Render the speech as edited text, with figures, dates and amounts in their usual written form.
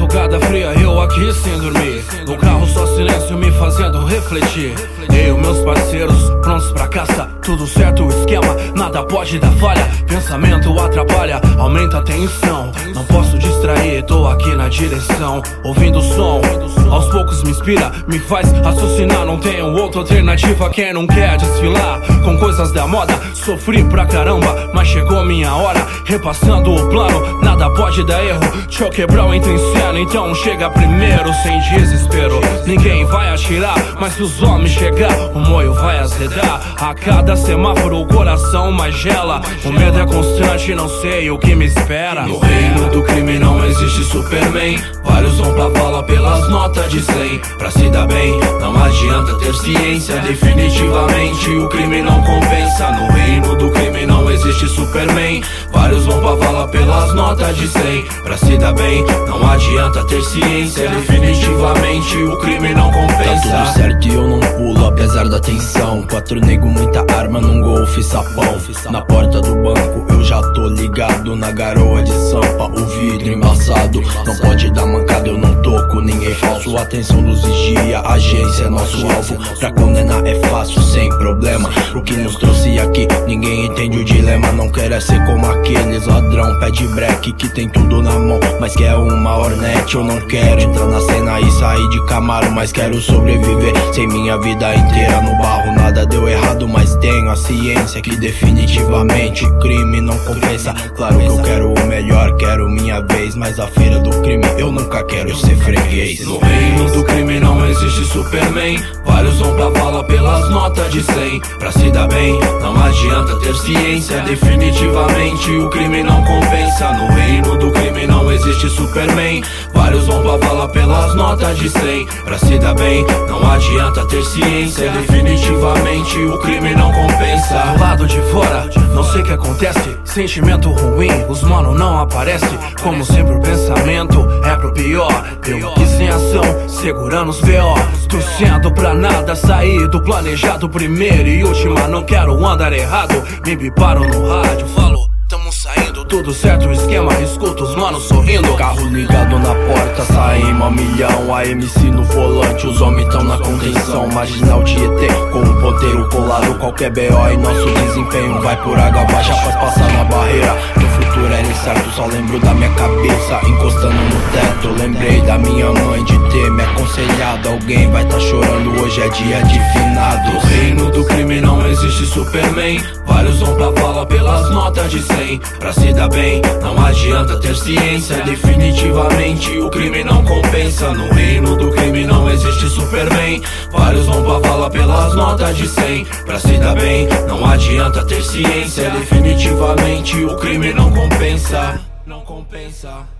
Madrugada fria, eu aqui sem dormir. No carro só silêncio me fazendo refletir. Eu e meus parceiros prontos pra caça. Tudo certo o esquema, nada pode dar falha. Pensamento atrapalha, aumenta a tensão. Não posso distrair, tô aqui na direção. Ouvindo o som, aos poucos me inspira, me faz raciocinar. Não tenho outra alternativa, quem não quer desfilar com coisas da moda. Sofri pra caramba, mas chegou minha hora. Repassando o plano, nada pode dar erro. Deixa eu quebrar o entra em cena, então chega primeiro. Sem desespero, ninguém vai atirar, mas se os homens chegar, o moio vai azedar. A cada semáforo o coração mais gela. O medo é constante, não sei o que me espera. No reino do crime não existe Superman. Vários vão pra vala pelas notas de 100. Pra se dar bem, não adianta ter ciência. Definitivamente o crime não compensa. No reino do crime não existe Superman. Vários vão pra vala pelas notas de 100. Pra se dar bem, não adianta ter ciência. Definitivamente o crime não compensa. Tá tudo certo e eu não pulo, apesar da tensão. 4 nego, muita arma num golfe sapão. Na porta do banco eu já tô ligado. Na garoa de sampa, o vidro embaçado. Não pode dar mancada, eu não toco ninguém falso. Atenção luz vigia, agência é nosso alvo. Pra condenar é fácil, sem problema. O que nos trouxe aqui, ninguém entende o dilema. Não quer é ser como aqueles ladrão. Pede break que tem tudo na mão, mas quer uma Hornet. Eu não quero entrar na cena e sair de Camaro, mas quero sobreviver sem minha vida inteira no barro. Nada deu errado, mas tenho a ciência que definitivamente o crime não compensa. Claro que eu quero o melhor, quero minha vez, mas a feira do crime eu nunca quero ser freguês. No reino do crime não existe Superman. Vários vão pra vala pelas notas de 100. Pra se dar bem, não adianta ter ciência. Definitivamente o crime não compensa. No reino do crime não existe Superman. Vários vão pra vala pelas notas de 100. Pra se dar bem, não adianta ter ciência. Definitivamente o crime não compensa. Do lado de fora, não sei o que acontece. Sentimento ruim, os mano não aparece. Como sempre o pensamento é pro pior. Eu aqui sem ação, segurando os B.O. Torcendo pra nada sair do planejado. Primeiro e última, não quero andar errado. Me biparam no rádio, falou, tamo saindo. Tudo certo o esquema, escuto os manos sorrindo. Carro ligado na porta, saímos a milhão. A MC no volante, os homens tão na contenção. Marginal de ET, com o ponteiro colado. Qualquer BO e nosso desempenho vai por água abaixo após passar na barreira. No futuro era incerto, só lembro da minha cabeça encostando no teto. Lembrei da minha mãe de ter me aconselhado. Alguém vai tá chorando, hoje é dia de finado. No reino do crime não existe Superman. Vários vão pra vala pelas notas de 100. Pra se dar bem, não adianta ter ciência. Definitivamente o crime não compensa. No reino do crime não existe Superman. Vários vão pra vala pelas notas de 100. Pra se dar bem, não adianta ter ciência. Definitivamente o crime não compensa. Não compensa.